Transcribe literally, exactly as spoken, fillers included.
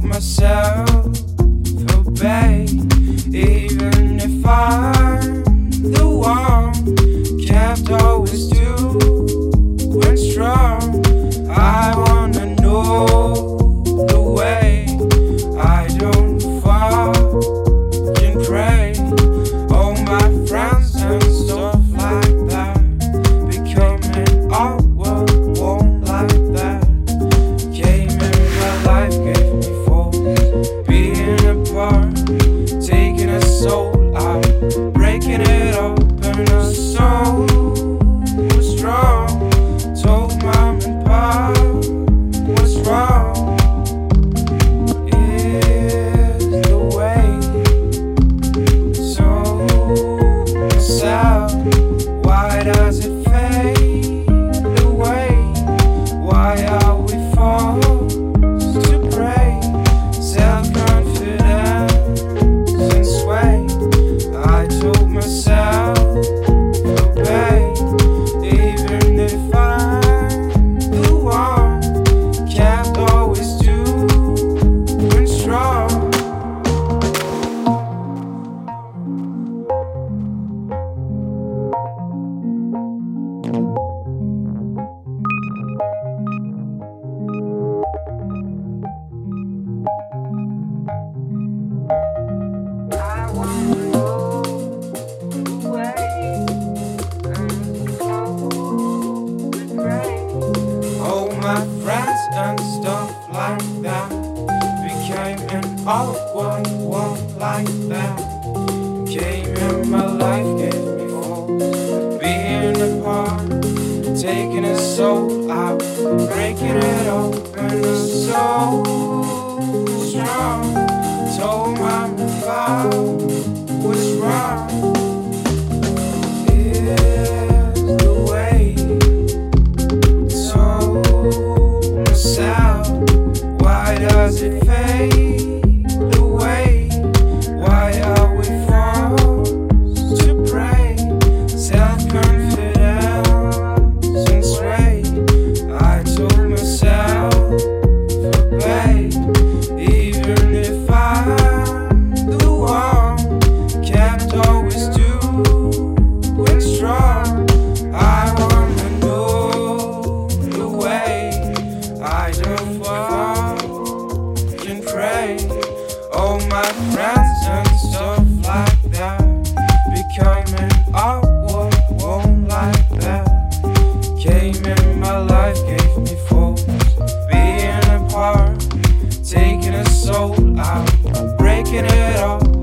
myself obey, even if I'm the one kept always doing strong. I wanna know the way I don't fucking pray. All my friends and stuff like that becoming awkward, won't like that. Came in my life, gave me force, being apart, taking a soul out, breaking it open. A soul was strong, told mom and pop what's wrong is the way. So myself, why does it fade away? Why are we forced to pray? Self-confidence and sway. I told myself obey, even if I'm the one kept always doing strong. I wanna know the way and go with rain. All my friends and stuff like that became an awkward one like that. Came in my life, gave me force, being apart, taking a soul out, breaking it open. A soul strong, told mom about what's wrong is the way. So myself, why does it fade away? Why are we forced to pray? Self-confidence and sway. I told myself obey, even if I'm the one kept always doing strong. I wanna know the way I don't fucking pray. All my friends and stuff like that becoming awkward, won't like that. Came in my life, gave me force, being apart, taking a soul out, breaking it off.